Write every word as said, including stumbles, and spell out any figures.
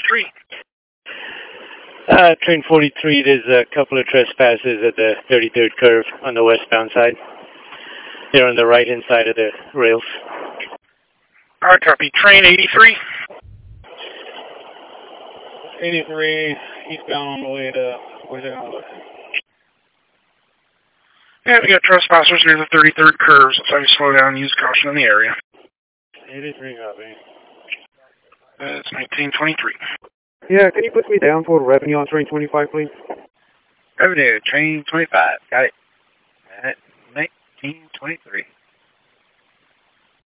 forty-three. Uh, train forty-three, there's a couple of trespassers at the thirty-third curve on the westbound side. They're on the right-hand side of the rails. Alright, copy. Train eighty-three. eighty-three, eastbound on the way to Wizard. Yeah, we got trespassers near the thirty-third curve, so I slow down and use caution in the area. eighty-three, copy. That's nineteen twenty-three. Yeah, can you put me down for revenue on train twenty-five, please? Revenue, train twenty-five. Got it. At nineteen twenty-three.